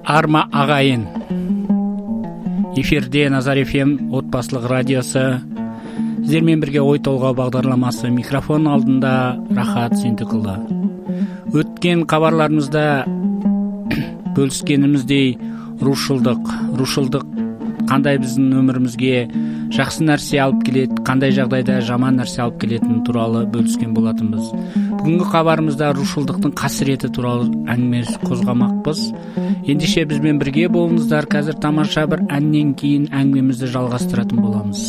Арма ағайын. Эфирде Назар FM отбасылық радиосы. Сіздермен бірге ой толғау бағдарламасы. Микрофон алдында Рахат Сентікұлы. Өткен хабарларымызда бөліскеніміздей рушылдық қандай біздің өмірімізге жақсы нәрсе алып келеді, қандай жағдайда жаман нәрсе алып келетіні туралы бөліскен болатынбыз. Бүгінгі хабарымызда рушылдықтың қасіреті туралы әңгіме қозғамақпыз. Ендеше бізбен бірге болыңыздар. Қазір тамаша бір әннен кейін әңгімемізді жалғастыратын боламыз.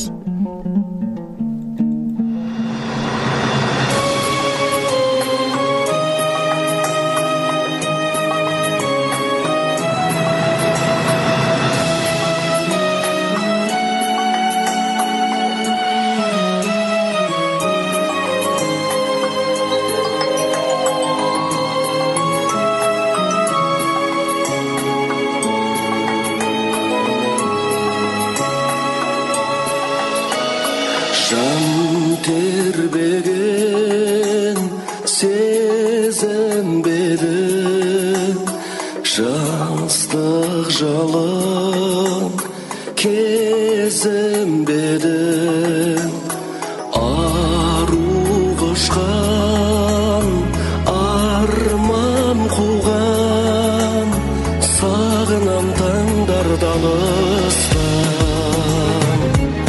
Жастық жалын кезінбеді, ару құшқан, арман қуған, сағынам таңдарда алыстан.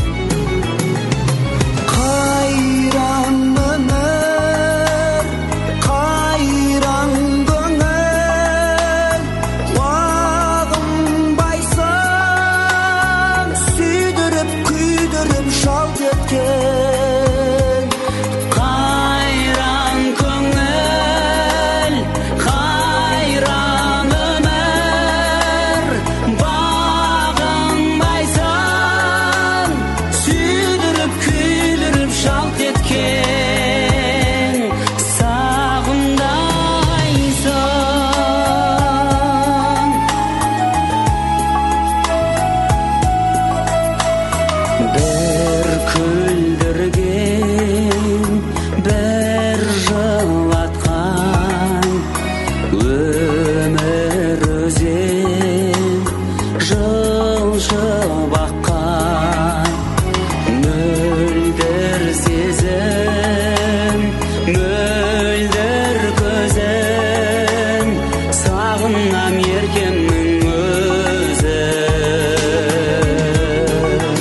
Қайран өмір, қайран көңіл, уағынбайсың, сүйдіріп, күйдіріп жалт еткен. Қайран көңіл, қайран өмір, бағынбайсың, сүйдіріп, күйдіріп жалт еткен. Сағымдайсың. Бір күлдірген, бір жылатқан, өмір өзен жылжып аққан. Мөлдір сезім, мөлдір көзін, сағынам еркемнің өзін.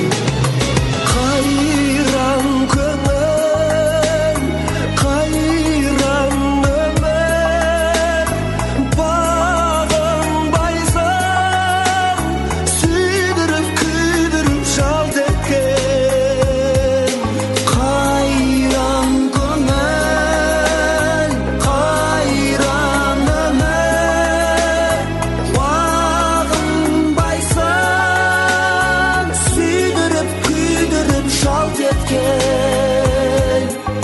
Қайран көңіл, қайран өмір, бағынбайсың, сүйдіріп, күйдіріп жалт еткен. Қайран көңіл, қайран өмір, бағынбайсың, сүйдіріп, күйдіріп жалт еткен.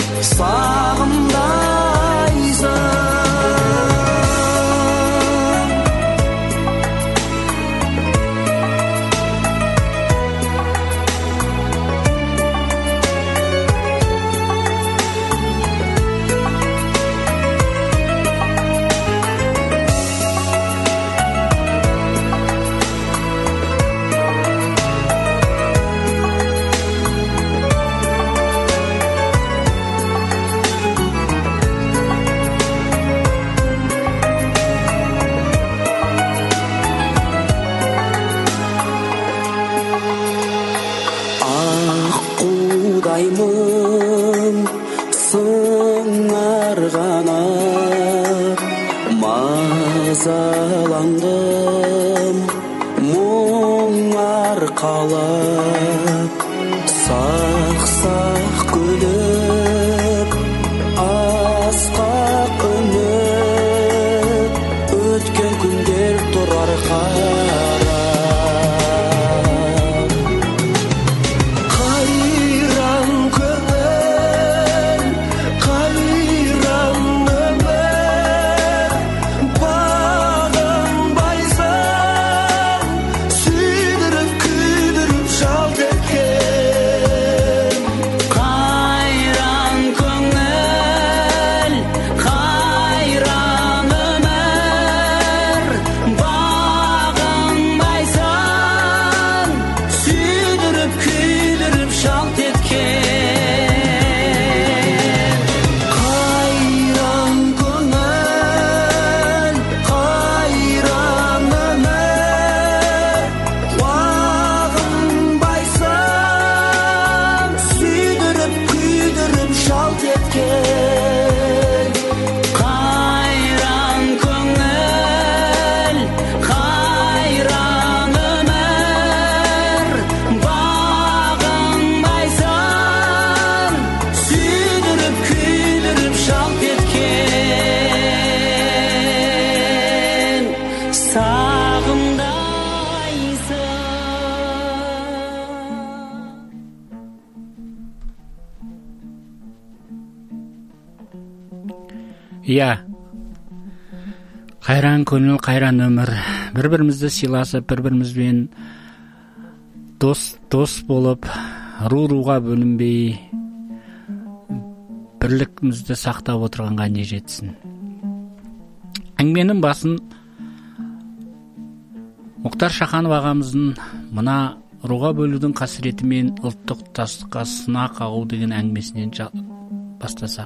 Сағымдайсың. Аққудаймын сыңар қанат, мазаландым мұң арқалап. Сақ-сақ күліп, асқақ үміт, өткен күндер тұрар қарап. Қайран көңіл, қайран өмір, бағынбайсың, сүйдіріп, күйдіріп жалт еткен. Қайран көңіл, қайран өмір. Бір-бірімізді сыйласып, бір-бірімізбен дос болып, руға бөлінбей, бірлігімізді сақтап отырғанға не жетсін. Әңгіменің басын Мұхтар Шаханов ағамыздың мына руға бөлудің қасіреті мен ұлттық тұтастыққа сына қағу деген әңгімесінен бастасақ.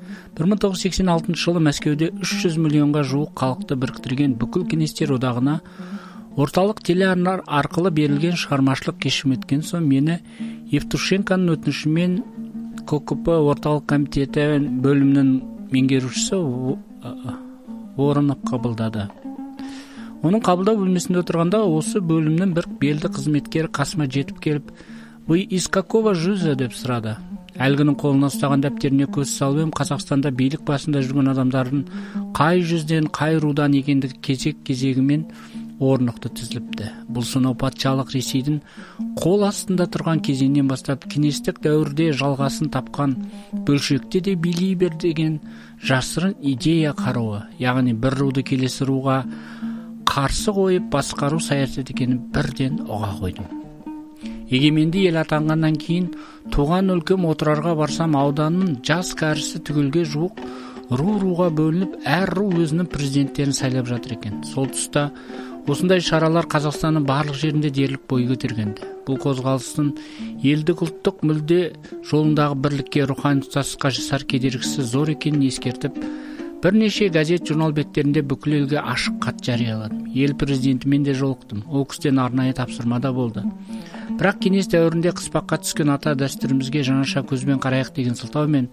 1986 жылы Мәскеуде 300 миллионға жуық халықты біріктірген бүкіл кеңестер одағына орталық телеарналар арқылы берілген шығармашылық кешім өткен соң мені Евтушенконың өтінішімен ККП орталық комитеті бөлімінің меңгерушісі Воронов қабылдады. Оның қабылдау бөлмесінде отырғанда осы бөлімнің бір белді қызметкері қасыма жетіп келіп, «Вы из какого жуза?» деп сұрады. Әлгінің қолына ұстаған дәптеріне көз салып, Қазақстанда билік басында жүрген адамдардың қай жүзден, қай рудан екендігі кезек-кезегімен орнықты тізіліпті. Бұл сонау патшалық Ресейдің қол астында тұрған кезеңнен бастап кеңестік дәуірде жалғасын тапқан бөлшекте де билей бер деген жасырын идея қаруы, яғни бір руды келесі руға қарсы қойып басқару саясаты екенін бірден ұға қойдым. Егеменді ел атанғаннан кейін туған өлкем отырарға барсам, ауданның жас кәрісі түгелге жуық руға бөлініп, әр ру өзінің президенттерін сайлап жатыр екен. Сол тұста осындай шаралар Қазақстанның барлық жерінде дерлік бой көтергенді. Бұл қозғалыстың елдік ұлттық мүлде жолындағы бірлікке, рухани тұтастыққа жасар кедергісі зор екенін ескертіп, бірнеше газет журнал беттерінде бүкіл елге ашық хат жарияладым. Ел президентімен де жолықтым. Ол кісіден арнайы тапсырма да болды. Бірақ кеңес дәуірінде қыспаққа түскен ата дәстүрімізге жаңаша көзбен қарайық деген сылтаумен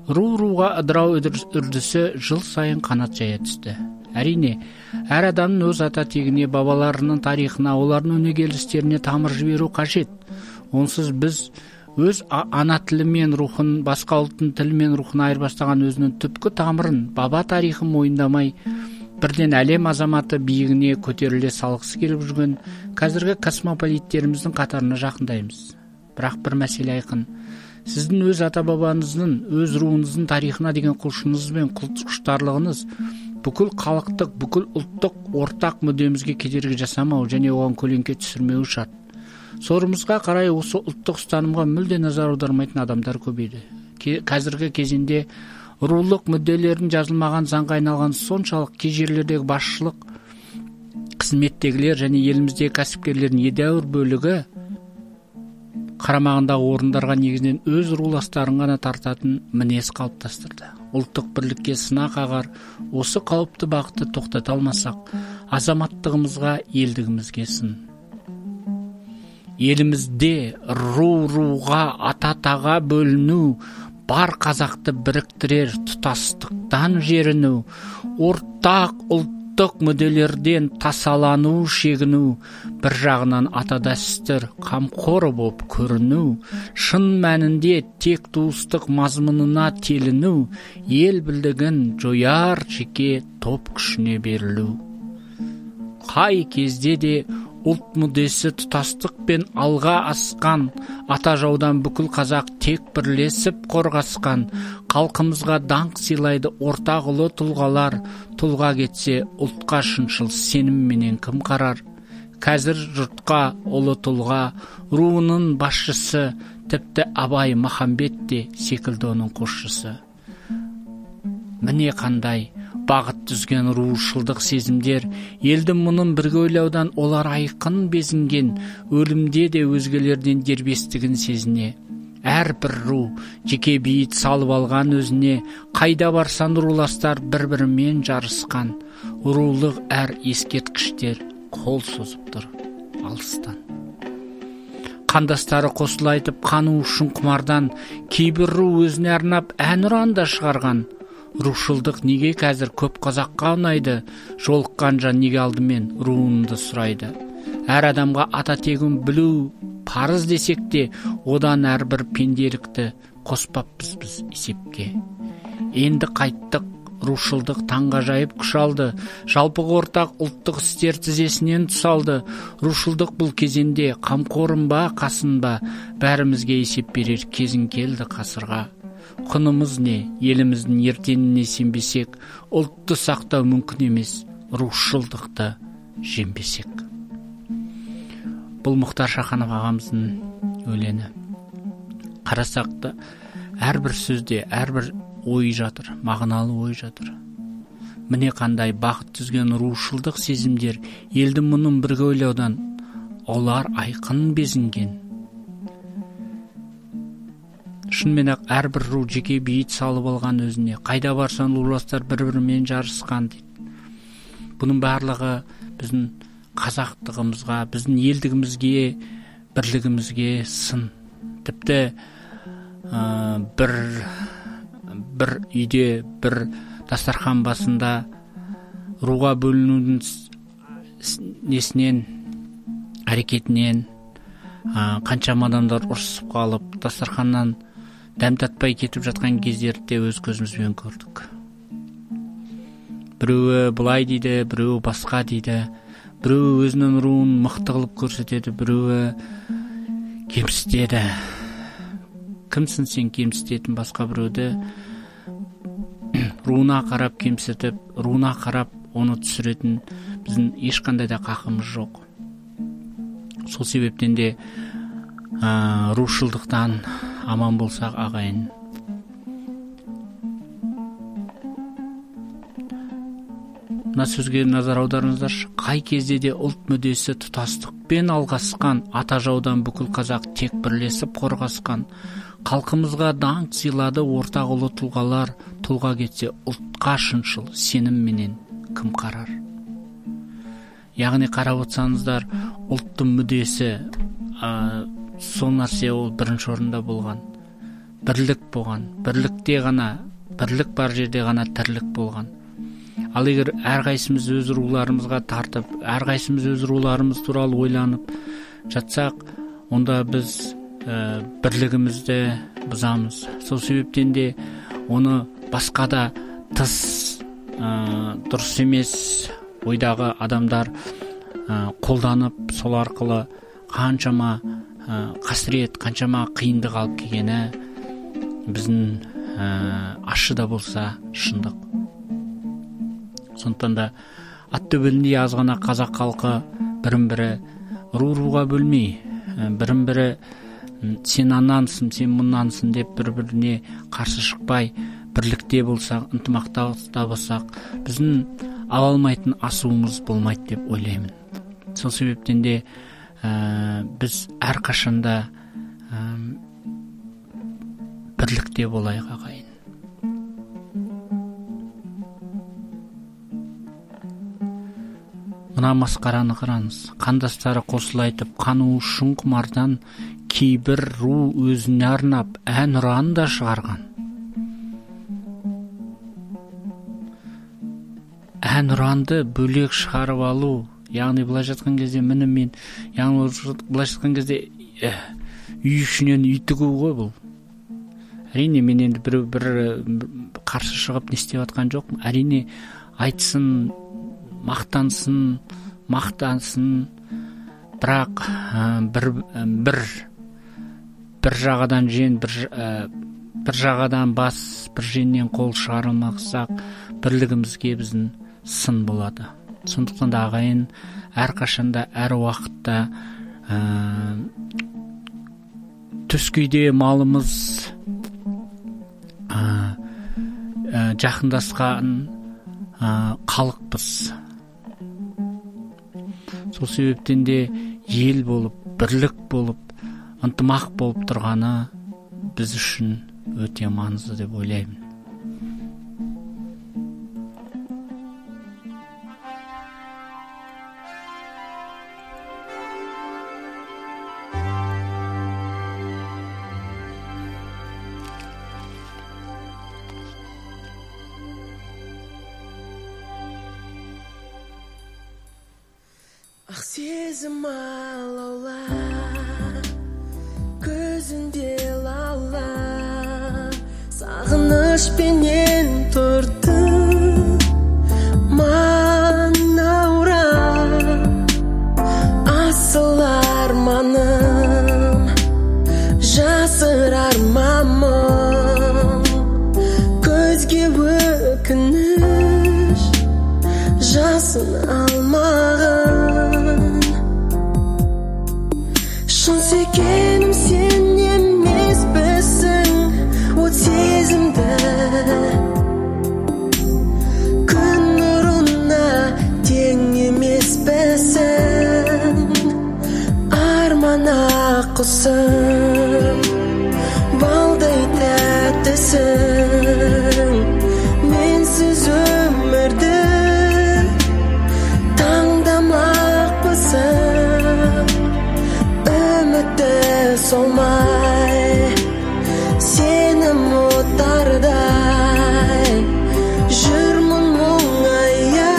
руға ыдырау үрдісі жыл сайын қанат жая түсті. Әрине, әр адамның өз ата тегіне, бабаларының тарихына, олардың өнегелістеріне тамыр жіберу қажет. Онсыз біз өз ана тілі мен рухын, басқа ұлттың тілі мен рухын айырбастаған өзінің түпкі тамырын, баба тарихын мойындамай, бірден әлем азаматы биігіне көтеріле салғысы келіп жүрген қазіргі космополиттеріміздің қатарына жақындаймыз. Бірақ бір мәселе айқын. Сіздің өз ата-бабаңыздың, өз руыңыздың тарихына деген құлшыныңыз бен құштарлығыңыз бүкіл халықтық, бүкіл ұлттық ортақ мүддемізге кедергі жасамау және оған көлеңке түсірмеу шарт. Сорымызға қарай осы ұлттық ұстанымға мүлде назар аудармайтын адамдар көбейді. Қазіргі кезеңде рулық мүдделерін жазылмаған заңға айналған соншалық кей жерлердегі басшылық қызметтегілер және еліміздегі кәсіпкерлердің едәуір бөлігі қарамағындағы орындарға негізінен өз руластарын ғана тартатын мінез қалыптастырды. Ұлттық бірлікке сына қағар осы қауіпті бағытты тоқтата алмасақ, азаматтығымызға, елдігімізге сын. Елімізде руға, ата-атаға бөліну, бар қазақты біріктірер, тұтастықтан жеріну, ортақ ұлттық мүдделерден тасалану, шегіну, бір жағынан ата дәстүр қамқоры болып көріну, шын мәнінде тек туыстық мазмұнына теліну, ел бірлігін жояр жеке топ күшіне берілу. Қай кезде де ұлт мүддесі тұтастықпен алға асқан, ата жаудан бүкіл қазақ тек бірлесіп қорғасқан, халқымызға даңқ сыйлайды ортақ ұлы тұлғалар, тұлға кетсе ұлтқа шыншыл сенімменен кім қарар? Қазір жұртқа ұлы тұлға, руының басшысы, тіпті Абай Махамбет те секілді оның қосшысы. Міне қандай бағыт түзген рушылдық сезімдер, елдің мұнын бірге ойлаудан олар айқын безінген, өлімде де өзгелерден дербестігін сезіне. Әр бір ру жеке бейіт салып алған өзіне, қайда барсан руластар бір-бірімен жарысқан, рулық әр ескерткіштер қол созып тұр алыстан. Қандастары қосылайтып қану үшін құмардан, кейбір ру өзіне арнап әнұран да шығарған. Рушылдық неге қазір көп қазаққа ұнайды, жолыққан жан неге алдымен руынды сұрайды. Әр адамға ата тегін білу парыз десек те, одан әрбір пенделікті қоспаппыз біз есепке. Енді қайттық, рушылдық таңғажайып күш алды, жалпы ортақ ұлттық істер тізесінен тұсалды. Рушылдық бұл кезенде қамқорын ба, қасын ба, бәрімізге есеп берер кезін келді қасырға. Құнымыз не? Еліміздің ертеңіне сенбесек, ұлтты сақтау мүмкін емес, рушылдықты жеңбесек. Бұл Мұхтар Шаханов ағамыздың өлеңі. Қарасақ та әрбір сөзде әрбір ой жатыр, мағыналы ой жатыр. Міне қандай бақыт түзген рушылдық сезімдер, елді мұның бірге ойлаудан олар айқын безінген. Шынымен ақ әрбір ру жеке бейіт салып алған өзіне. Қайда барсан руластар бір-бірімен жарысқан дейді. Бұның барлығы біздің қазақтығымызға, біздің елдігімізге, бірлігімізге сын. Тіпті бір үйде, бір дастархан басында руға бөлінудің несінен, әрекетінен қаншама адамдар ұрсып қалып, дастарханнан дәм татпай кетіп жатқан кездерде өз көзімізбен көрдік. Біреуі бұлай дейді, біреуі басқа дейді, біреуі өзінің руын мықты қылып көрсетеді, біреуі кемсітеді. Кімсің сен кемсітетін басқа біреуді? Руына қарап кемсітіп, руына қарап оны түсіретін біздің ешқандай да қақымыз жоқ. Сол себептен де рушылдықтан аман болсақ ағайын. Мына сөзге назар аударыңыздаршы. Қай кезде де ұлт мүддесі тұтастықпен алғасқан, ата жаудан бүкіл қазақ тек бірлесіп қорғасқан. Халқымызға даңқ сыйлады ортақ ұлы тұлғалар, тұлға кетсе ұлтқа шыншыл сенімменен кім қарар? Яғни қарап отырсаңыздар, ұлттың мүддесі сол нәрсе ол бірінші орында болған. Бірлік болған. Бірлікте ғана, бірлік бар жерде ғана тірлік болған. Ал егер әрқайсымыз өз руларымызға тартып, әрқайсымыз өз руларымыз туралы ойланып жатсақ, онда біз бірлігімізді бұзамыз. Сол себептен де оны басқа да тыс дұрыс емес ойдағы адамдар қолданып, сол арқылы қаншама қасірет, қаншама қиындық алып келгені біздің ащы да болса шындық. Сондықтан да ат төбеліндей аз ғана қазақ халқы бірін-бірі руға бөлмей, бірін-бірі сен анансың, сен мұнансың деп бір-біріне қарсы шықпай, бірлікте болсақ, ынтымақтастықта болсақ, біздің ала алмайтын асуымыз болмайды деп ойлаймын. Сол себептен де біз әрқашанда бірлікте болайық ағайын. Мына масқараны қараңыз. Қандастары қосылайтып, қану үшін құмардан кейбір ру өзіне арнап ән ұран да шығарған. Ән ұранды бөлек шығарып алу, яғни былай жатқан кезде мен, яғни былай жатқан кезде үй ішінен үй тігу ғой бұл. Әрине мен енді бір қарсы шығып не істеп жатқан жоқпын. Әрине айтсын, мақтансын, бірақ бір жағадан жен, бір жағадан бас, бір жеңнен қол шығарылмақсақ, бірлігімізге біздің сын болады. Сондықтан да ағайын әрқашанда, әр уақытта түскейде малымыз жақындасқан халықпыз. Сол себептен де ел болып, бірлік болып, ынтымақ болып тұрғаны біз үшін өте маңызды деп ойлаймын. Ақ сезім алаула, көзінде лала, сағынышпенен тұрды манаура, асыл арманым, жасыр арманым, жасын алмағын. Шын сүйгенім сен емеспісің, от сезімді күн нұрына тең емеспісің. Армана құсым балдай тәттісің, менсіз өмірді таңдамақпысың. Үмітті солмай сені мұтардай жүрмін мұңая,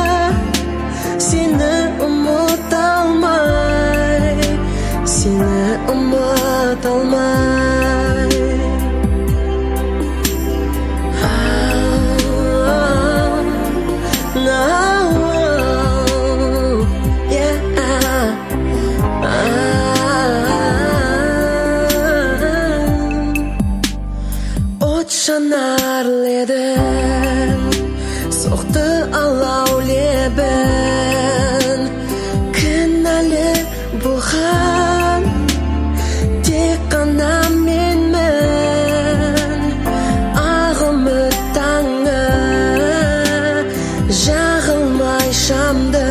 сені ұмыта алмай, сені ұмыта алмай. От жанар лебін, соқты алау лебін, кінәлі бұған тек қана менмін. Ақ үміт таңы жағылмай шамды,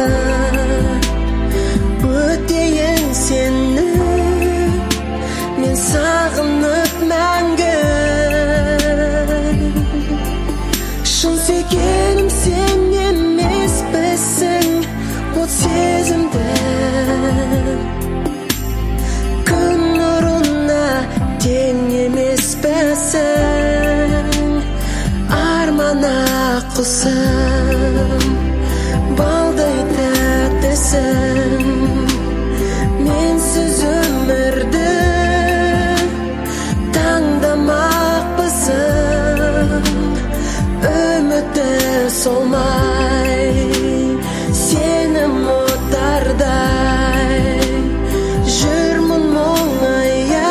өтейін сені мен сағынып мәңгі. Шын сүйгенім сен емеспісің, от сезімді күн нұрына тең емеспісің. Армана құсым балдай тәттісің, менсіз өмірді таңдамақпысың. Үміті солмай сені мұтардай жүрмін мұңая,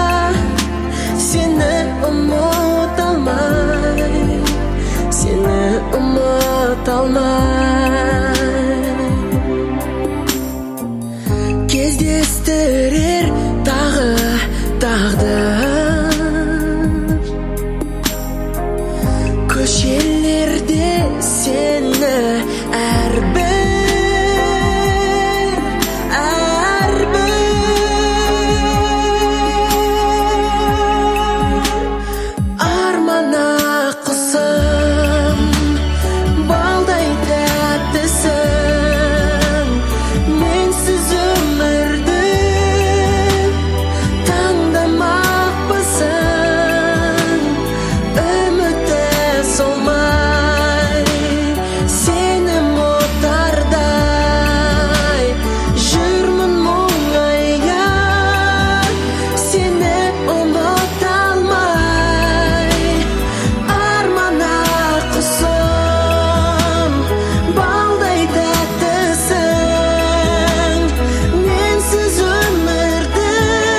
сені ұмыта алмай, сені ұмыта алмай. Кездестірер тағы тағдыр, көшелерде сені әрбір армана құсым балдай тәттісің, менсіз өмірді таңдамақпысың. Үміті солмай сені мұтардай жүрмін мұңая, сені ұмыта алмай. Армана құсым балдай тәттісің, менсіз өмірді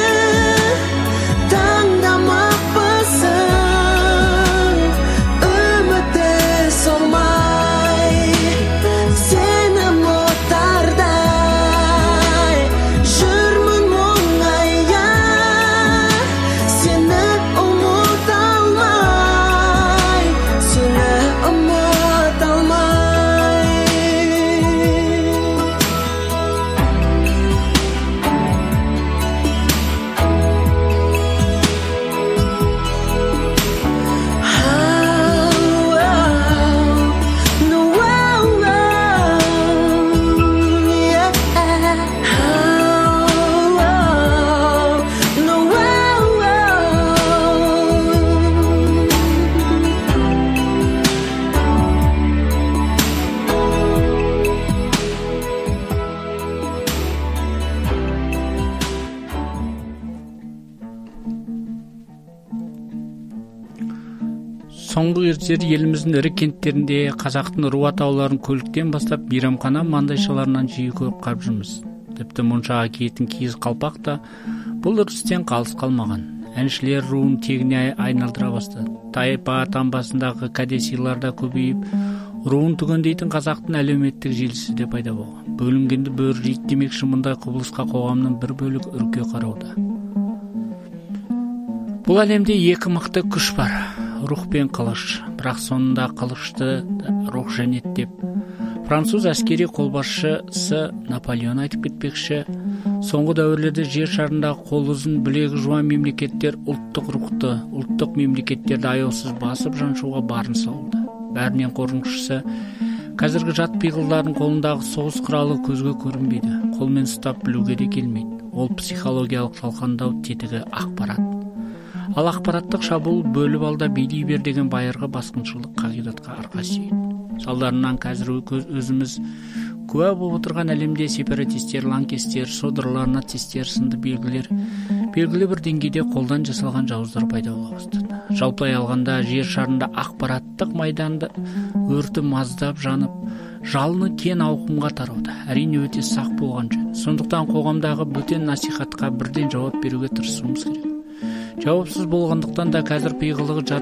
таңдамақпысың. Үміті солмай сені мұтардай жүрмін мұңая, сені ұмыта алмай, сені ұмыта алмай. Соңғы кездері еліміздің ірі кенттерінде қазақтың ру атауларын көліктен бастап мейрамхана маңдайшаларынан жиі көріп қалып жүрміз. Тіпті мұншаға киетін киіз қалпақ та бұл үрдістен қалыс қалмаған. Әншілер руын тегіне айналдыра бастады. Тайпа таңбасындағы кәдесыйлар да көбейіп, Руын түгендейтін қазақтың әлеуметтік желісі де пайда болған. Бөлінгенді бөрі жейді демекші, мұндай құбылысқа қоғамның бір бөлігі үрке қарауда. Бұл әлемде екі мықты күш бар: рух пен қылыш. Бірақ соңында қылышты рух жәнет деп француз әскери қолбасшысы Наполеон айтып кетпекші. Соңғы дәуірлерде жер шарындағы қол ұзын, білегі жуан мемлекеттер ұлттық рухты, ұлттық мемлекеттерді аяусыз басып жаншуға барын салды. Бәрінен қорқыныштысы, қазіргі жат пиғылдардың қолындағы соғыс құралы көзге көрінбейді, қолмен ұстап білуге де келмейді. Ол психологиялық талқандау тетігі ақпарат. Ал ақпараттық шабуыл бөліп алда билей бер деген байырғы басқыншылық қағидатқа арқа сүйейді. Салдарынан қазір өзіміз куә болып отырған әлемде сепаратистер, лаңкестер, содырлар, нацистер сынды белгілі бір деңгейде қолдан жасалған жауыздар пайда бола бастады. Жалпылай алғанда жер шарында ақпараттық майданды өрті маздап жанып, жалыны кен ауқымға тарауда. Әрине өте сақ болған жөн. Сондықтан қоғамдағы бөтен насихатқа бірден жауап беруге тырысуымыз керек. Жауапсыз болғандықтан да қазір пиғылығы жат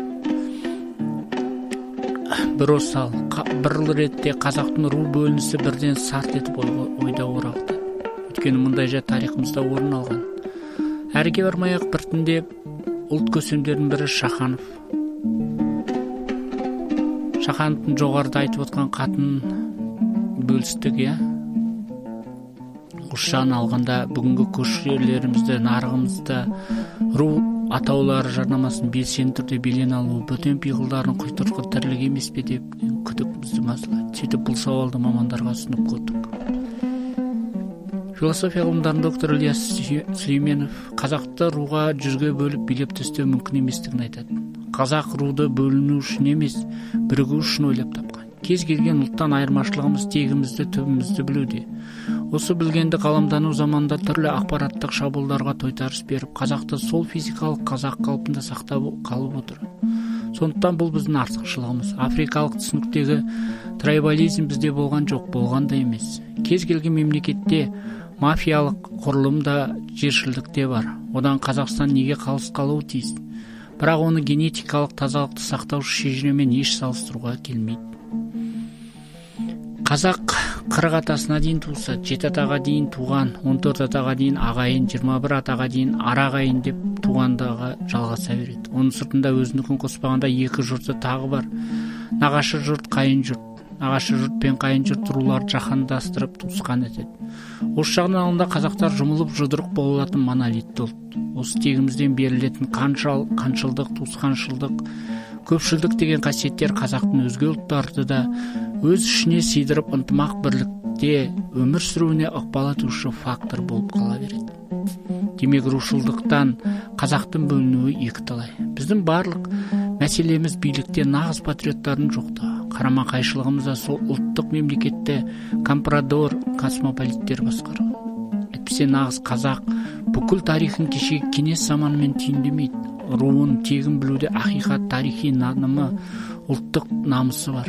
бір осал, бір ретте қазақтың ру бөлінісі бірден сарт етіп ойда оралды. Өйткені мұндай жат тарихымызда орын алған. Әрге бармай-ақ біртіндеп ұлт көсемдердің бірі Шахановтың жоғарыда айтып отқан қатын бөлістік, Құшан алғанда бүгінгі көшелерімізді, нарығымызды ру атаулары жарнамасын белсенді түрде белең алу бөтен пиғылдардың құйтырқы тірлік емес пе деп күдігімізді мазалайды. Сөйтіп бұл сауалды мамандарға ұсынып көрдік. Философия ғылымдарының докторы Ильяс Сүлейменов қазақты руға жүзге бөліп билеп төстеу мүмкін еместігін айтады. Қазақ руды бөліну үшін емес, бірігу үшін ойлап тапқан. Кез келген ұлттан айырмашылығымыз тегімізді, түбімізді білуде. Осы білгенді ғаламдану заманда түрлі ақпараттық шабуылдарға тойтарыс беріп, қазақты сол физикалық қазақ қалпында сақтап қалып отыр. Сондықтан бұл біздің артықшылығымыз. Африкалық түсініктегі трайбализм бізде болған жоқ, болған да емес. Кез келген мемлекетте мафиялық құрылымда, жершілдікте бар. Одан Қазақстан неге қалыс қалуы тиіс? Бірақ оны генетикалық тазалықты сақтаушы шежіремен еш салыстыруға келмейді. Қазақ 40 атасына дейін туса, 7 атаға дейін туған, 14 атаға дейін ағайын, 21 атаға дейін арағайын деп туғандағы жалғаса береді. Оның сыртында өзінікін қоспағанда екі жұрты тағы бар: нағашы жұрт, қайын жұрт. Нағашы жұрт пен қайын жұрт руларды жаһандастырып туысқан етеді. Осы жағынан алғанда қазақтар жұмылып жұдырық болатын монолитті ұлт. Осы тегімізден берілетін қаншылдық, туысқаншылдық, көпшілдік деген қасиеттер қазақтың өзге ұлттарды да өз ішіне сыйдырып ынтымақ бірлікте өмір сүруіне ықпал етуші фактор болып қала береді. Демек рушылдықтан қазақтың бөлінуі екіталай. Біздің барлық мәселеміз билікте нағыз патриоттардың жоқтығы. Қарама қайшылығымызда сол ұлттық мемлекетті компрадор, космополиттер басқару. Әйтпесе нағыз қазақ бүкіл тарихын кешегі кеңес заманымен түйіндемейді. Руын тегін білуде ақиқат, тарихи нанымы, ұлттық намысы бар.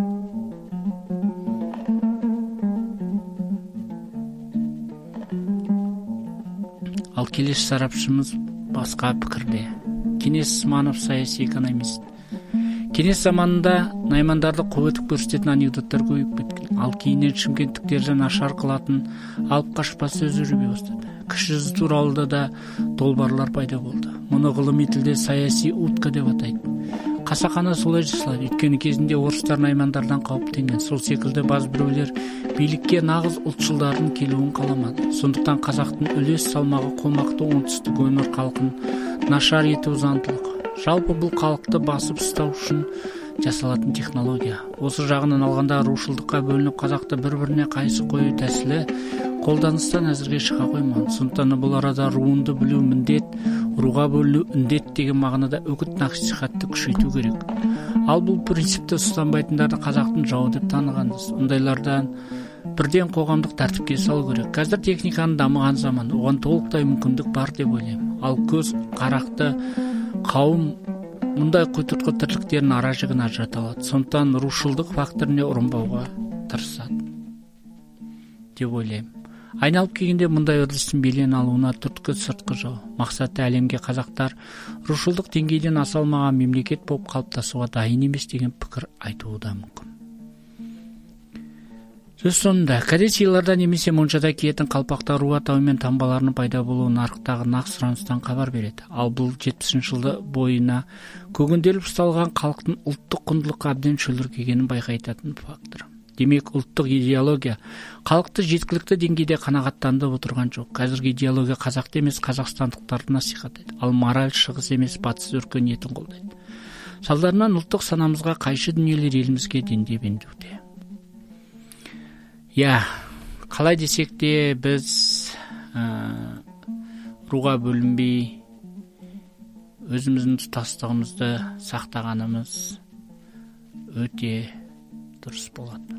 Ал келесі сарапшымыз басқа пікірде. Кеңес Сманов, саяси экономист. Кеңес заманында наймандарды қуетіп көрсететін анекдоттар көбейіп кеткен. Ал кейіннен шымкенттіктерді нашар қылатын алып қашпа сөз үребей бастады. Кіші жүз туралы да долбарлар пайда болды. Мұны ғылыми тілде саяси утка деп атайды. Қасақана солай жасалады. Өйткені кезінде орыстар наймандардан қауіптенген. Сол секілді баз біреулер билікке нағыз ұлтшылдардың келуін қаламады. Сондықтан қазақтың үлес салмағы қомақты оңтүстік өңір халқын нашар ету заңдылығы. Жалпы бұл халықты басып ұстау үшін жасалатын технология. Осы жағынан алғанда рушылдыққа бөлініп қазақты бір-біріне қайсы қою тәсілі қолданыстан әзірге шыға қоймаған. Сондықтан бұл арада руынды білу міндет, руға бөліну індет деген мағынада үгіт насихатты күшейту керек. Ал бұл принципті ұстанбайтындарды қазақтың жауы деп танығанбыз. Ондайлардан бірден қоғамдық тәртіпке салу керек. Қазір техниканың дамыған заман, оған толықтай мүмкіндік бар деп ойлаймын. Ал көз қарақты қауым мұндай құйтыртқы тірліктерін ара-жігін ажырата алады. Сондықтан рушылдық факторіне ұрынбауға тырысады деп ойлаймын. Айналып келгенде мұндай үрдістің белең алуына түрткі сыртқы жау. Мақсаты әлемге қазақтар рушылдық деңгейден аса алмаған мемлекет болып қалыптасуға дайын емес деген пікір айтуы да мүмкін. Сөз соңында кәдесыйларда немесе моншада киетін қалпақта ру атауы мен таңбаларының пайда болуы нарықтағы нақ сұраныстан хабар береді. Ал бұл 70 жылды бойына көгенделіп ұсталған халықтың ұлттық құндылыққа әбден шөліркегенін байқайтатын фактор. Демек, ұлттық идеология халықты жеткілікті деңгейде қанағаттандырып отырған жоқ. Қазіргі идеология қазақты емес қазақстандықтарды насихаттайды, ал мораль шығыс емес батыс өркениетін қолдайды. Салдарынан ұлттық санамызға қайшы дүниелер елімізге дендеп ендуде. Қалай десек те біз руға бөлінбей өзіміздің тұтастығымызды сақтағанымыз өте дұрыс болады.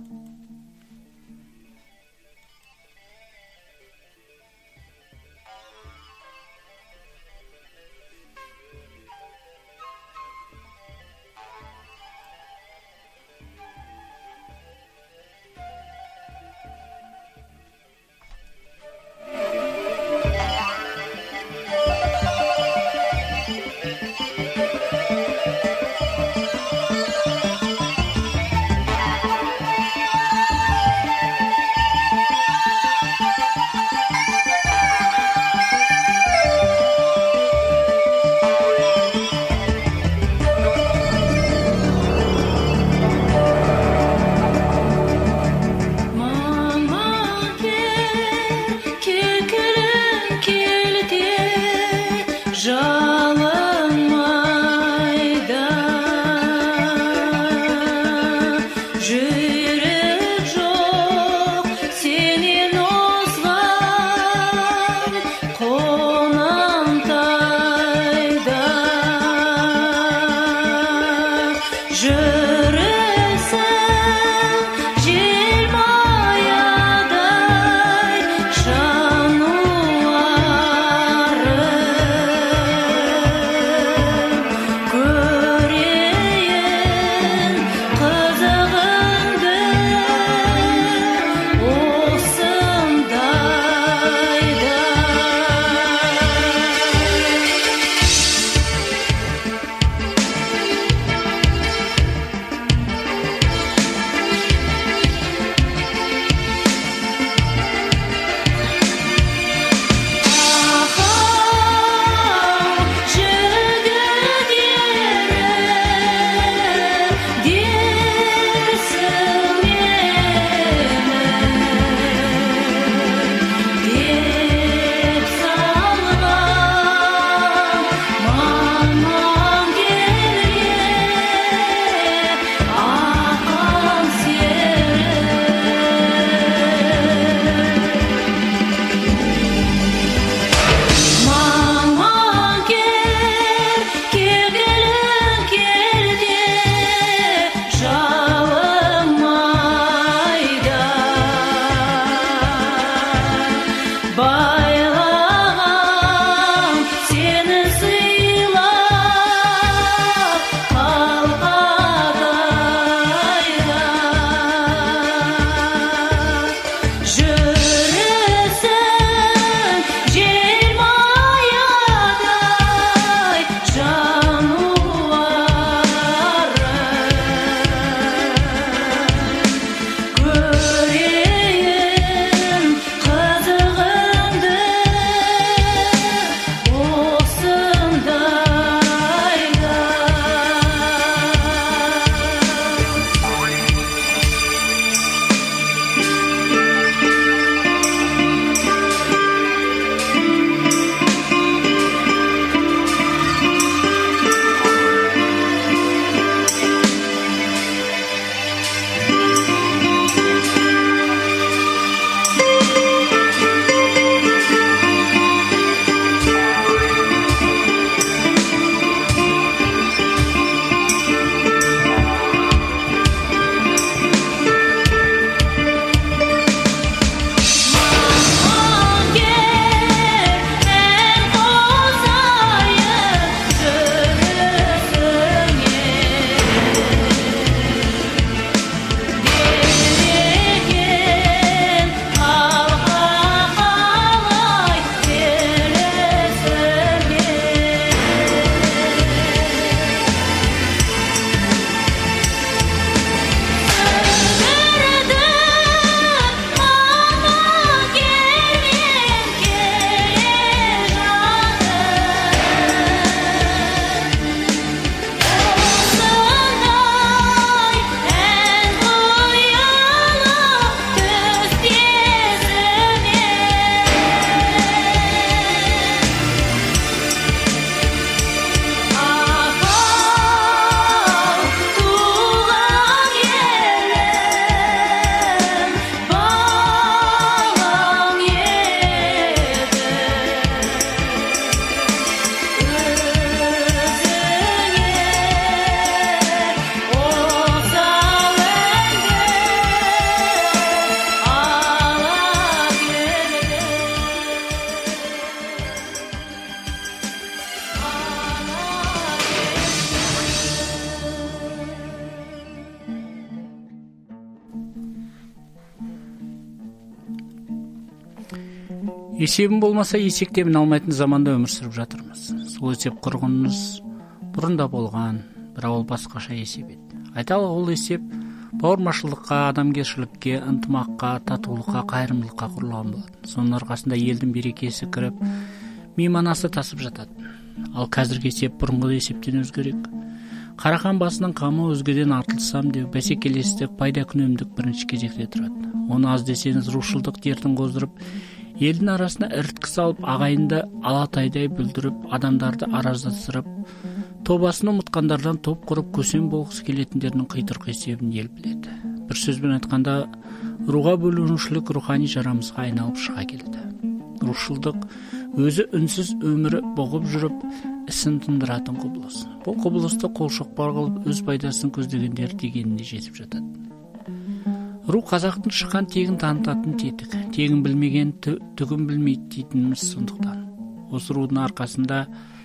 Есебім болмаса есектебін алмайтын заманда өмір сүріп жатырмыз. Сол есеп құрғынымыз бұрында болған, бірақ ол басқаша есеп еді. Айталық, ол есеп бауырмашылдыққа, адамгершілікке, ынтымаққа, татулыққа, қайырымдылыққа құрылған болатын. Соның арқасында елдің берекесі кіріп, мейманасы тасып жатады. Ал қазіргі есеп бұрынғы есептен өзгерек. Қарақан басының қамы өзгеден артылсам деу, бәсекелестік, пайда күнемдік бірінші кезекте тұрады. Оны аз десеңіз рушылдық дертін қоздырып, елдің арасына іріткі салып, ағайынды алатайдай бүлдіріп, адамдарды араздастырып, тобасын ұмытқандардан топ құрып, көсем болғысы келетіндердің қитұрқы есебін ел біледі. Бір сөзбен айтқанда, руға бөлінушілік рухани жарамызға айналып шыға келді. Рушылдық өзі үнсіз өмірі бұғып жүріп, ісін тындыратын құбылыс. Бұл құбылысты қолшоқпар қылып, өз пайдасын көздегендер дегеніне жетіп жатады. Ру қазақтың шыққан тегін танытатын тетік. Тегін білмеген түгін білмейді дейтініміз сондықтан. Осы рудың арқасында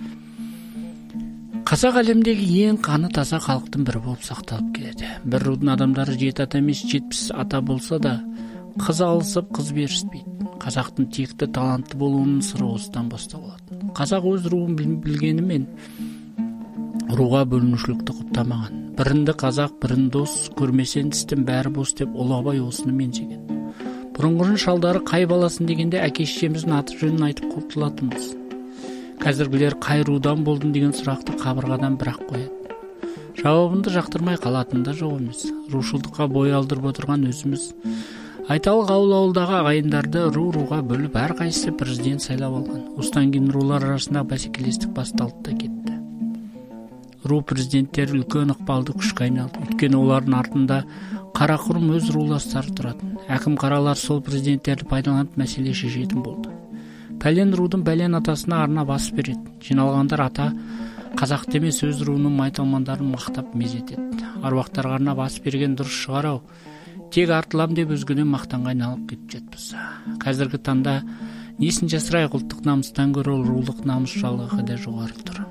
қазақ әлемдегі ең қаны таза халықтың бірі болып сақталып келеді. Бір рудың адамдары 7 ата емес 70 ата болса да, қыз алысып қыз беріспейді. Қазақтың текті талантты болуының сыры осыдан бастау алады. Қазақ өз руын білгенімен руға бөлінушілікті құптамаған. Бірінді қазақ, бірін дос, көрмесен істің бәрі бос деп Ұлы Абай осыны менсеген. Бұрынғының шалдары қай баласын дегенде әке-шешеміздің аты жөнін айтып құтылатынбыз. Қазіргілер қай рудан болдың деген сұрақты қабырғадан бірақ қояды. Жауабынды жақтырмай қалатын да жоқ емес. Рушылдыққа бой алдырып отырған өзіміз. Айталық ауыл-ауылдағы ағайындарды руға бөліп әрқайсысы президент сайлап алған. Осыдан кейін рулар арасында бәсекелестік басталды да кетті. Ру президенттері үлкен ықпалды күшке айналды. Өйткені олардың артында қарақұрым өз руластары тұратын. Әкім қаралар сол президенттерді пайдаланып мәселе шешетін болды. Пәлен рудың бәлен атасына арна бас береді. Жиналғандар ата қазақ демес өз руының майталмандарын мақтап мезетеді. Аруақтарға арна бас берген дұрыс шығар ау. Тек артылам деп өзгеден мақтанға айналып кетіп жатпыз. Қазіргі таңда несін жасырайық, ұлттық намыстан гөрі рулық намыс жалғығы да жоғары тұр.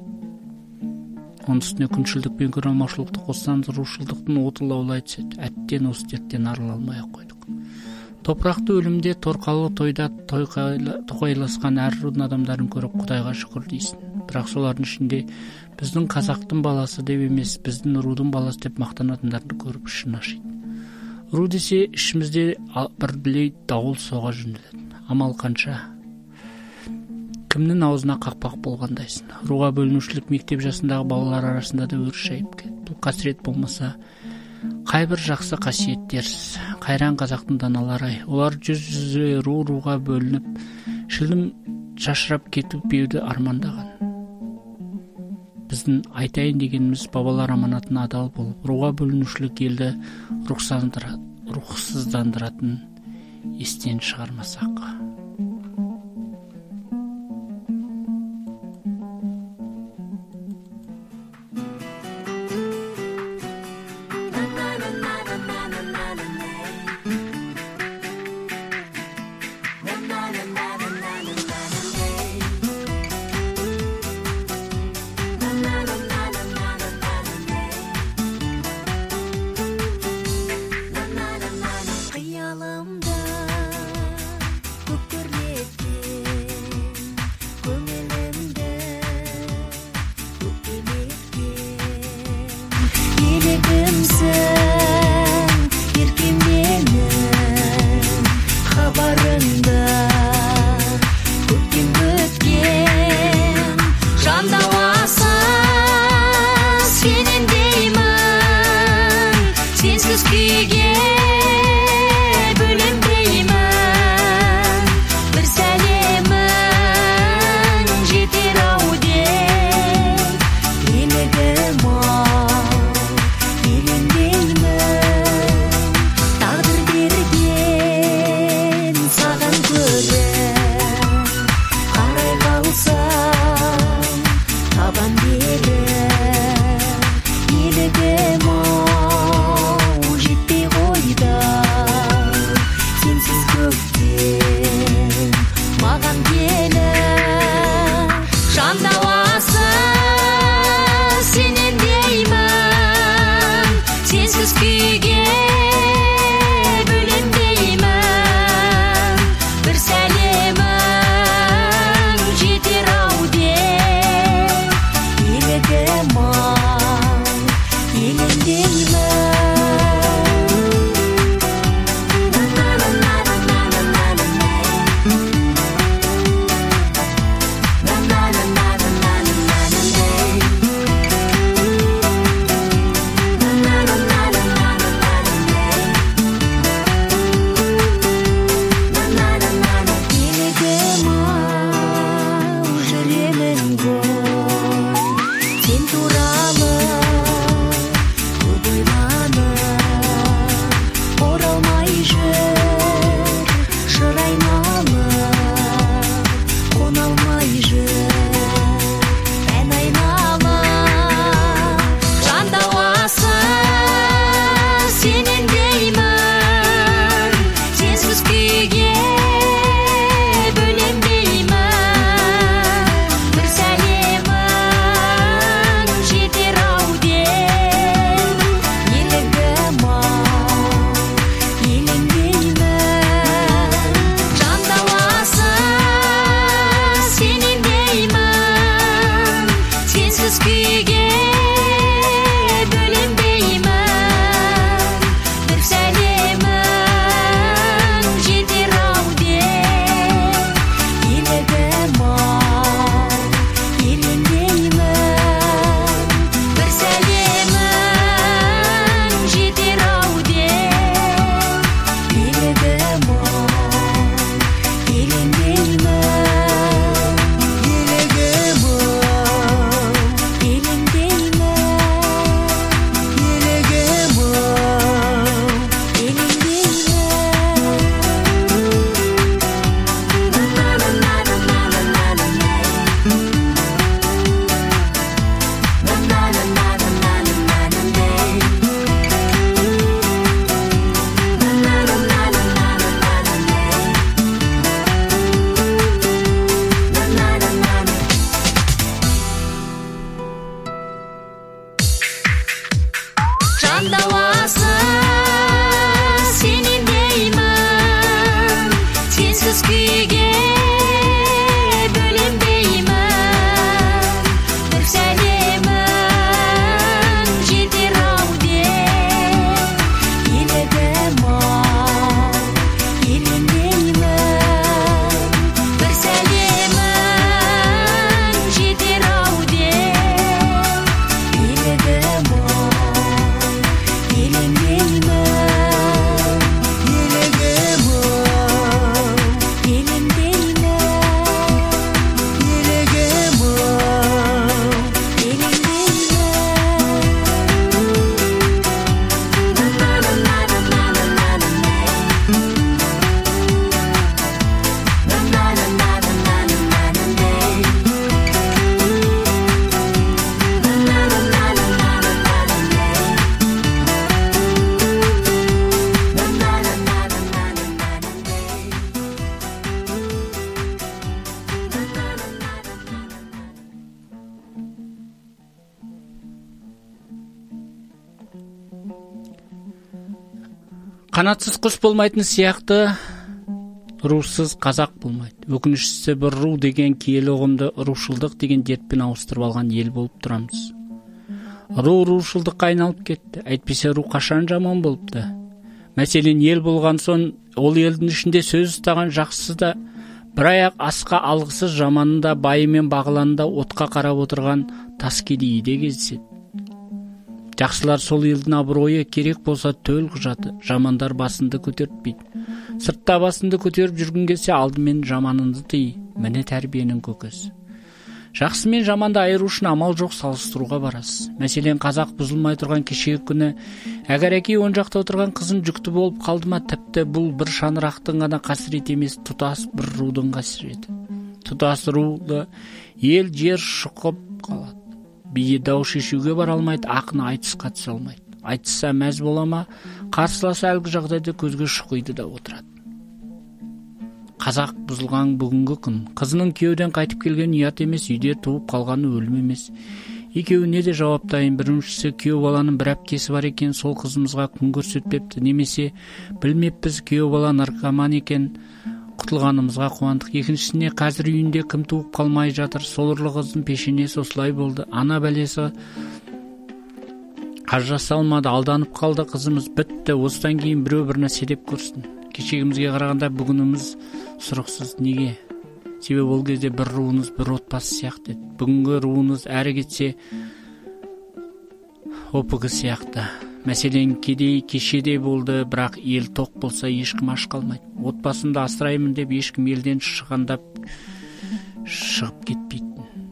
Оның үстіне күншілдік пен көреалмаушылықты қоссаңыз, рушылдықтың оты лаулай түседі. Әттен осы дерттен арыла алмай қойдық. Топырақты өлімде, торқалы тойда тоқайласқан әр рудың адамдарын көріп Құдайға шүкір дейсің. Бірақ солардың ішінде біздің қазақтың баласы деп емес, біздің рудың баласы деп мақтанатындарды көріп ішін ашиды. Ру десе ішімізде бір білей дауыл соға жөнеледі. Амал қанша? Кімнің аузына қақпақ болғандайсың. Руға бөлінушілік мектеп жасындағы балалар арасында да өріс шайып келді. Бұл қасірет болмаса, қайбір жақсы қасиеттерсіз. Қайран қазақтың даналары-ай. Олар жүз-жүзге руға бөлініп, шілім шашырап кетіп беуді армандаған. Біздің айтайын дегеніміз бабалар аманатына адал болып, руға бөлінушілік елді рухсыздандыратын естен шығармасақ. Канатсыз құс болмайтын сияқты русыз қазақ болмайды. Өкініштісі бір ру деген киелі ұғымды рушылдық деген дертпен ауыстырып алған ел болып тұрамыз. Рушылдыққа айналып кетті. Әйтпесе ру қашан жаман болыпты. Мәселен, ел болған соң ол елдің ішінде сөз ұстаған жақсысы да, бір аяқ асқа алғысыз жаманында, байымен бағыланында отқа қарап отырған тас кедейі де кездеседі. Жақсылар сол елдің абыройы керек болса төл құжаты, жамандар басынды көтертпейді. Сыртта басынды көтеріп жүргін келсе, алдымен жаманынды тый, міне тәрбиенің көкесі. Жақсы мен жаманды айыру үшін амал жоқ, салыстыруға барасыз. Мәселен, қазақ бұзылмай тұрған кешегі күні әгәрәки оң жақта отырған қызым жүкті болып қалды ма, тіпті бұл бір шаңырақтың ғана қасіреті емес, тұтас бір рудың қасіреті. Тұтас руды ел жер шұқып қалады. Бие дау шешуге бара алмайды, ақыны айтыс қатыса алмайды. Айтыса мәз бола ма, қарсыласа әлгі жағдайда көзге шұқиды да отырады. Қазақ бұзылған бүгінгі күн. Қызының күйеуден қайтып келген ұят емес, үйде туып қалғаны өлім емес. Екеуіне де жауаптайын. Біріншісі, күйеу баланың бір әпкесі бар екен, сол қызымызға күн көрсетпепті. Немесе білмеппіз, күйеу бала наркоман екен, құтылғанымызға қуандық. Екіншісіне, қазір үйінде кім туып қалмай жатыр, сол ұрлы қыздың пешенесі осылай болды. Ана бәлесі ажыраса алмады, алданып қалды қызымыз, бітті. Осыдан кейін біреу бір нәрсе деп көрсін. Кешегімізге қарағанда бүгініміз сұрықсыз. Неге? Себебі ол кезде бір руыңыз, бір отбасы сияқты еді. Бүгінгі руыңыз әрі кетсе опығы сияқты. Мәселен, кедей кешеде болды, бірақ ел тоқ болса ешкім аш қалмайды. Отбасымды асыраймын деп ешкім елден шығып кетпейтін.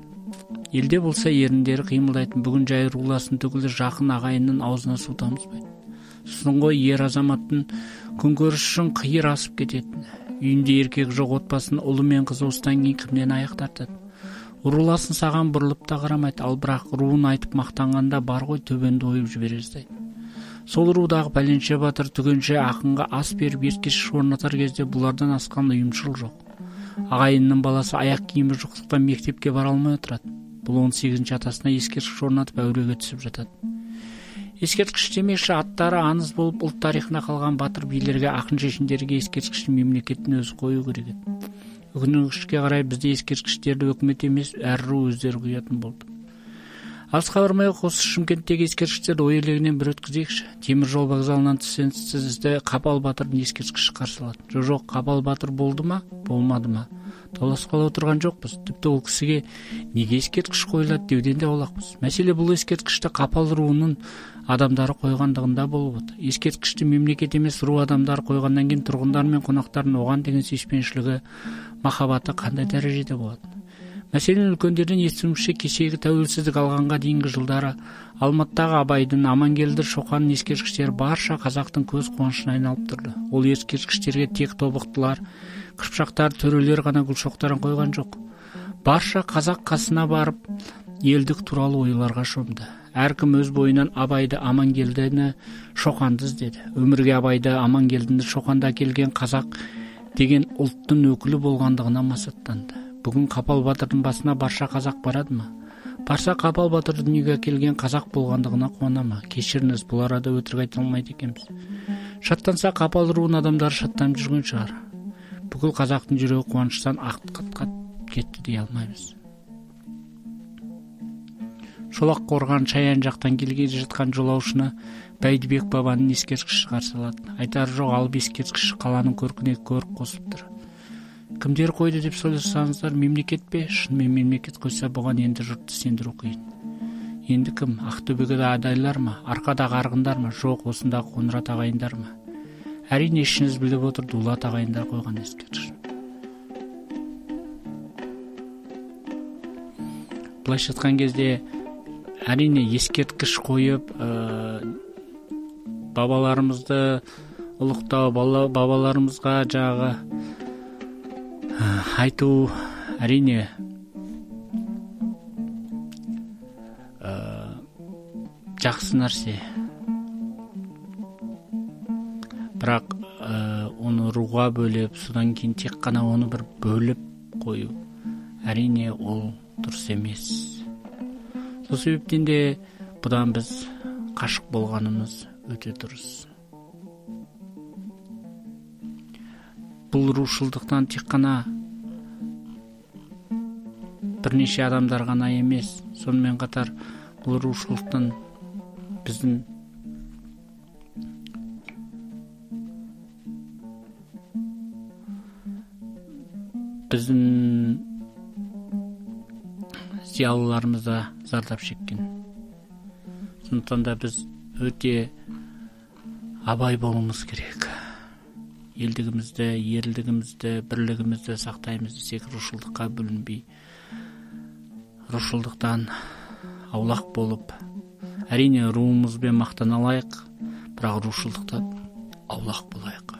Елде болса еріндері қимылдайтын. Бүгін жай руласын түгілі жақын ағайынның аузына су тамызбайды. Сосын ғой ер азаматтың күнкөріс үшін қиыр асып кететін. Үйінде еркек жоқ, отбасын ұлы мен қызы осыдан кейін кімнен аяқ тартады. Руласын саған бұрылып та қарамайды, ал бірақ руын айтып мақтанғанда бар ғой төбенді ойып жіберерсіз. Сол рудағы пәленше батыр түгенше ақынға ас беріп ескерткіш орнатар кезде бұлардан асқан ұйымшыл жоқ. Ағайынның баласы аяқ киімі жоқтықтан мектепке бара алмай отырады. Бұл 18-ші атасына ескерткіш орнатып әуреге түсіп жатады. Ескерткіш демекші аттары аңыз болып ұлт тарихына қалған батыр билерге, ақын шешендерге ескерткішті мемлекеттің өзі қою керек еді. Өкінішке қарай бізде ескерткіштерді үкімет емес, әр ру өздері қоятын болды. Алысқа бармай осы Шымкенттегі ескерткіштерді ой елегінен бір өткізейікші. Темір жол вокзалынан түссеңіз сізді Қапал батырдың ескерткіші қарсы алады. Жоқ, Қапал батыр болды ма, болмады ма? Таласқалы отырған жоқпыз. Тіпті ол кісіге неге ескерткіш қойылады деуден де аулақпыз. Мәселе бұл ескерткішті Қапал руының адамдары қойғандығында болып отыр. Ескерткішті мемлекет емес, ру адамдары қойғаннан кейін тұрғындар мен қонақтардың оған деген сүйіспеншілігі, махаббаты қандай дәрежеде болады? Мәселен, үлкендерден естуімізше кешегі тәуелсіздік алғанға дейінгі жылдары Алматыдағы Абайдың, Амангелді, Шоқанның ескерткіштері барша қазақтың көз қуанышына айналып тұрды. Ол ескерткіштерге тек тобықтылар, қыпшақтар, төрелер ғана гүл шоқтарын қойған жоқ. Барша қазақ қасына барып, елдік туралы ойларға шомды. Әркім өз бойынан Абайды, Амангелдіні, Шоқанды іздеді. Өмірге Абайды, Амангелдіні, Шоқанды әкелген қазақ деген ұлттың өкілі болғандығына масаттанды. Бүгін Қапал батырдың басына барша қазақ барады ма? Барса Қапал батыр дүниеге әкелген қазақ болғандығына қуана ма? Кешіріңіз, бұл арада өтірік айта алмайды екенбіз. Шаттанса Қапал руын адамдары шаттанып жүрген шығар. Бүкіл қазақтың жүрегі қуаныштан ақтқат кетті дей алмаймыз. Шолақ қорған Шаян жақтан келген жатқан жолаушыны Бәйдібек бабаның ескерткіші қарсы алады. Айтар жоқ, алып ескерткіші қаланың көркіне көрік қосып тұр. Кімдер қойды деп сөйлесеңіздер, мемлекет пе? Шынымен мемлекет қойса, бұған енді жұртты сендіру қиын. Енді кім? Ақтөбеге адайлар ма? Арқадағы арғындар ма? Жоқ, осындағы Қоңырат ағайындар ма? Әрине, ішіңіз біліп отыр, Дулат ағайындар қойған ескерткіш. Былайша айтқан кезде әрине ескерткіш қойып, бабаларымызды ұлықтау, бабаларымызға жағы айту әрине жақсы нәрсе. Бірақ оны руға бөліп, содан кейін тек қана оны бір бөліп қою әрине ол дұрыс емес. Сол себептен де бұдан біз қашық болғанымыз өте дұрыс. бул рушылдыктан тек гана бир нече адамдар гана эмес, сонун катар бул рушылдыктан биздин зыялыларыбыз да зардап шеккен. Сондықтан да біз өте абай болуымыз керек. Елдігімізді, ерлігімізді, бірлігімізді сақтаймыз десек, рушылдыққа бөлінбей, рушылдықтан аулақ болып, әрине руымызбен мақтана алайық, бірақ рушылдықтан аулақ болайық.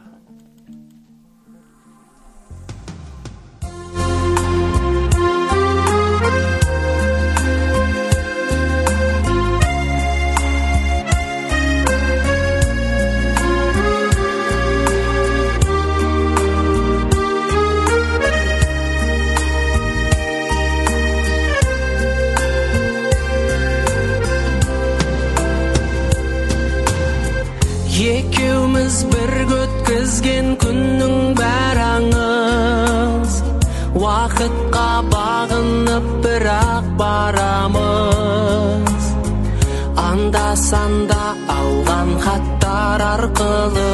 Екеуміз бірге өткізген күннің бәрі аңыз, уақытқа бағынып бірақ барамыз. Анда-санда алған хаттар арқылы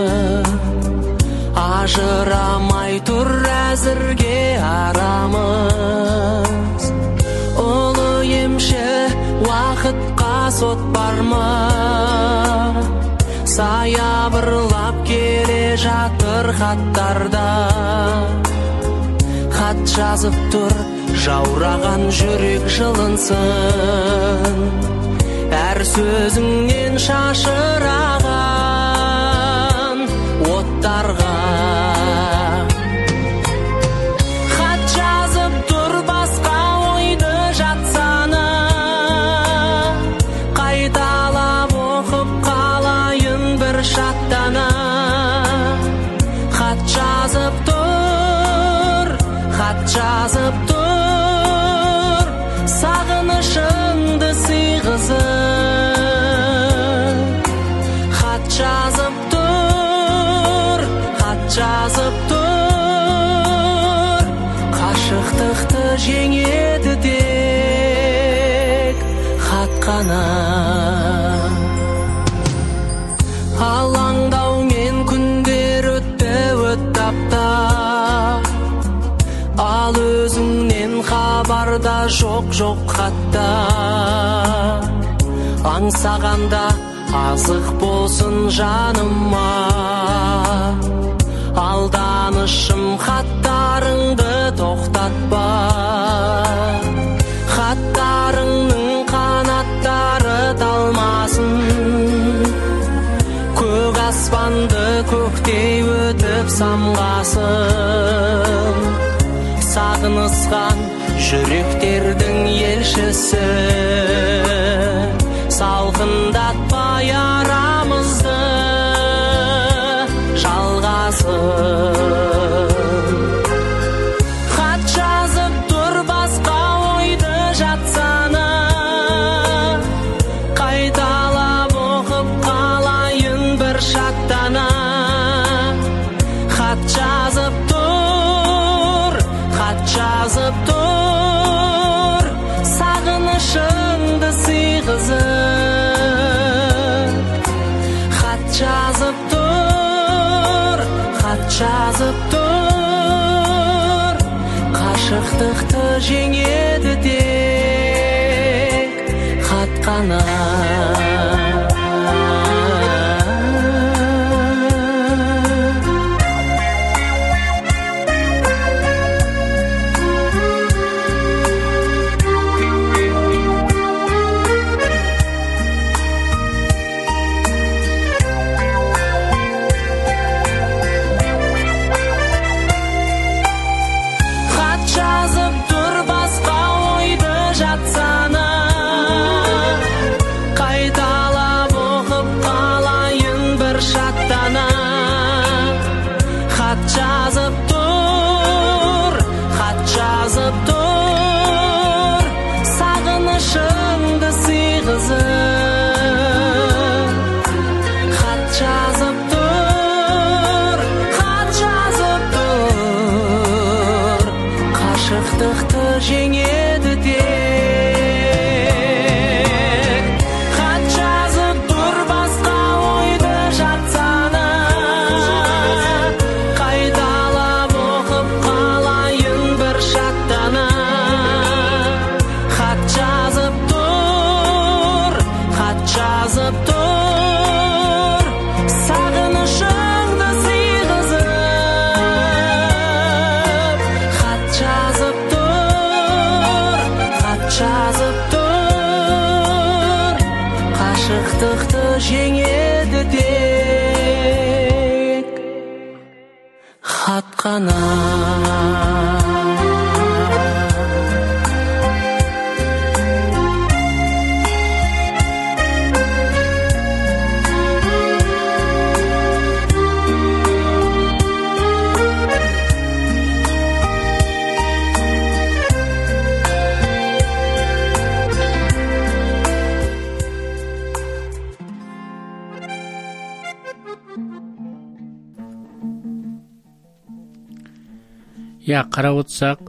ажырамай тұр әзірге арамыз. Ұлы емші уақытқа сот бар ма? Саябырлап келе жатыр хаттарда, хат жазып тұр, жаураған жүрек жылынсын, әр сөзіңнен шашыраған оттарға. Хат жазып тұр басқа ойды жатсаны, қайталап оқып бір шаттана. Хат жазып тұр, хат жазып тұр, сағынышыңды сыйғызып. Хат жазып тұр, хат жазып тұр, қашықтықты жеңеді тек хат қана. Алаңдаумен күндер өтті өттапта, ал өзіңнен хабарда жоқ хатта. Аңсағанда азық болсын жаныма, алданышым хаттарыңды тоқтатпа. Хаттарыңның қанаттары талмасын, көк аспанды көктей өтіп самғасын. Сағынысқан жүректердің елшісі, салқындатпай арамызды жалғасын. Хат жазып тұр басқа ойды жатсаны, қайталап оқып қалайын бір шаттана. Хат жазып тұр, хат жазып тұр, сағынышыңды сыйғызып. Хат жазып тұр, хат жазып тұр, қашықтықты жеңеді тек хат қана. Қайта жеңеді тек. Хат жазып тұр басқа ойды жатсана, қайталап оқып қалайын бір шаттана. Хат жазып тұр, хат жазып тұр, сағынышыңды сыйғызып. Хат жазып тұр, хат жазып тұр, қашықтықты жеңеді тек хат қана. Қарап отырсақ,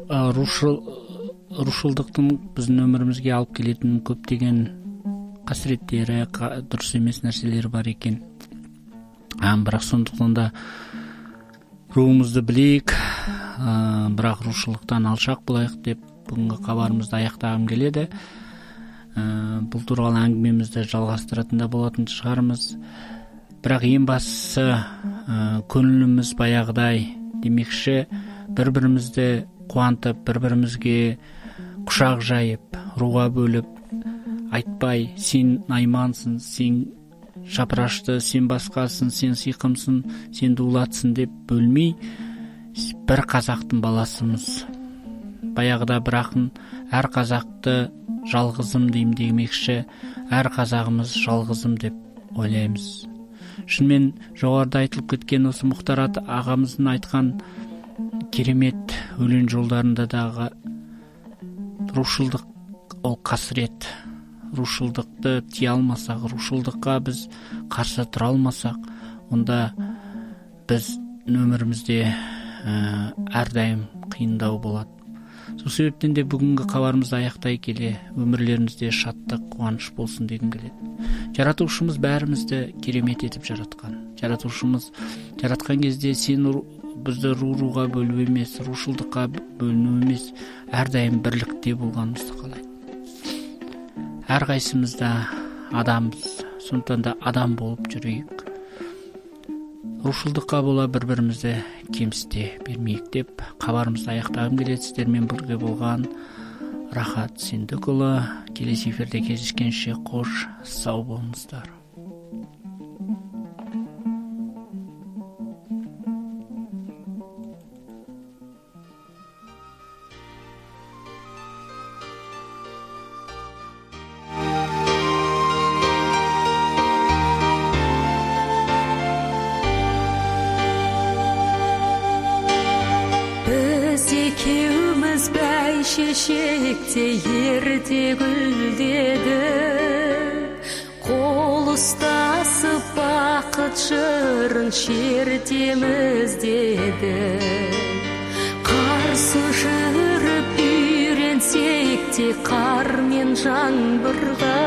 рушылдықтың біздің өмірімізге алып келетін көптеген қасіреттері, дұрыс емес нәрселері бар екен. Бірақ сондықтан да руымызды білейік, бірақ рушылдықтан алшақ болайық деп бүгінгі хабарымызды аяқтағым келеді. Бұл туралы әңгімемізді жалғастыратын да болатын шығармыз. Бірақ ең бастысы көңіліміз баяғыдай, демекші бір-бірімізді қуантып, бір-бірімізге құшақ жайып, руға бөліп, айтпай, сен наймансың, сен жапырашты, сен басқасың, сен сиқымсың, сен дулатсың деп бөлмей, бір қазақтың баласымыз. Баяғыда бір ақын әр қазақты жалғызым дейм демекші, әр қазағымыз жалғызым деп ойлаймыз. Шынымен жоғарыда айтылып кеткен осы Мұхтар ағамыздың айтқан керемет өлең жолдарында дағы рушылдық ол қасірет. Рушылдықты тия алмасақ, рушылдыққа біз қарсы тұра алмасақ, онда біз өмірімізде әрдайым қиындау болады. Сол себептен де бүгінгі хабарымызды аяқтай келе өмірлерімізде шаттық, қуаныш болсын дегім келеді. Жаратушымыз бәрімізді керемет етіп жаратқан. Жаратушымыз жаратқан кезде сен бізді руға бөлу емес, рушылдыққа бөліну емес, әрдайым бірлікте болғанымызды қалайды. Әрқайсымызда адамбыз, сондықтан да адам болып жүрейік. Рушылдыққа бола бір-бірімізді кемсіте бермейік деп хабарымызды аяқтағым келеді. Сіздермен бірге болған Рахат Сендікұлы. Келесі эфирде кездескенше қош, сау болыңыздар. Шешекте ерте гүлдеді, қол ұстасып бақыт жырын шертеміз деді. Қарсы жүріп үйренсек те қар мен жаңбырға,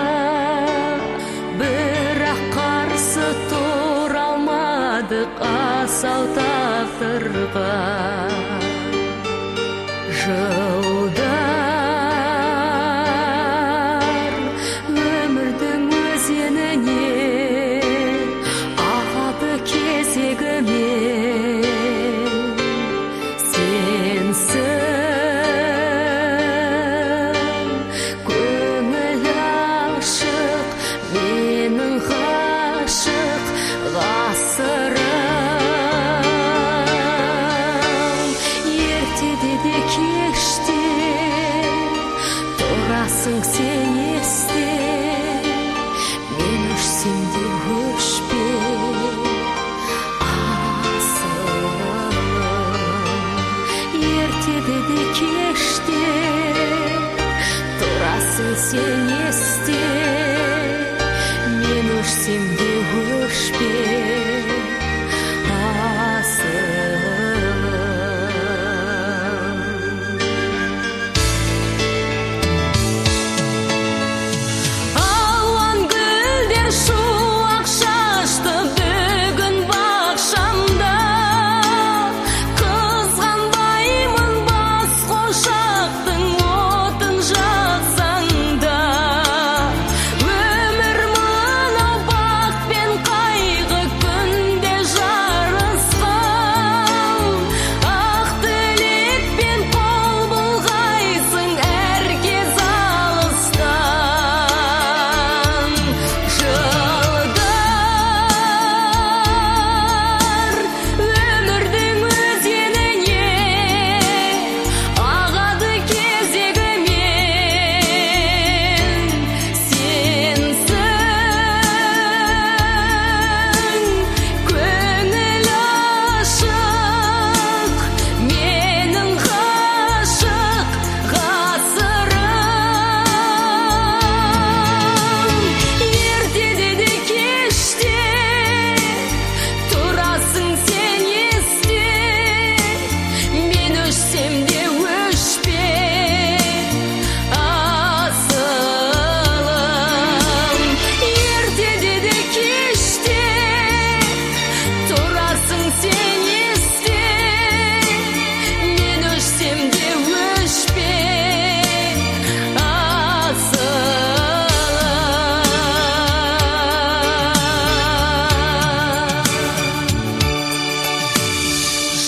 бірақ қарсы тұра алмадық асау тағдырға. Жылдар өмірдің өзеніне ағады кезегімен, сенсің көңіл ашық, менің ғашық ғасырым. Кеште тұрасың сен есте, мен өшсем де өшпе асылым. Ертеде де кеште тұрасың сен есте, мен өшсем де өшпе асылым.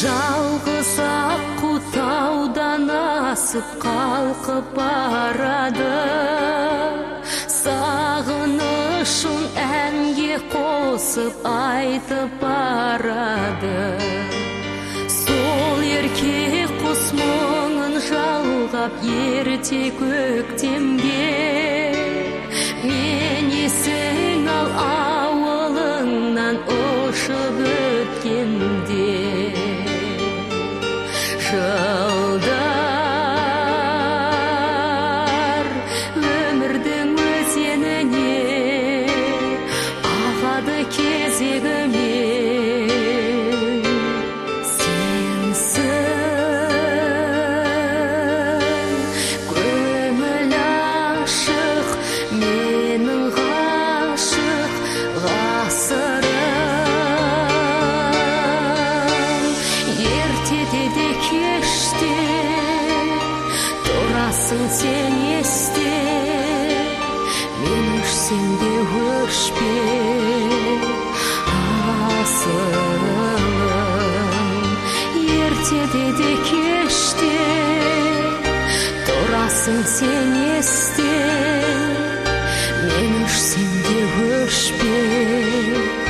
жалғыз аққу таудан асып қалқып барады, сағынышын әнге қосып айтып барады. Сол еркек құс мұңын жалғап ерте көктемге, мен есің ал ауылыңнан ұшып өткенде. Жылдар өмірдің өзеніне ағады кезегімен, сенсің көңіл ашық менің ғашық ғасырым. Ертеде де кеште тұрасың сен есте, мен өшсем де өшпе асылым. Ертеде де кеште тұрасың сен есте, мен өшсем де өшпе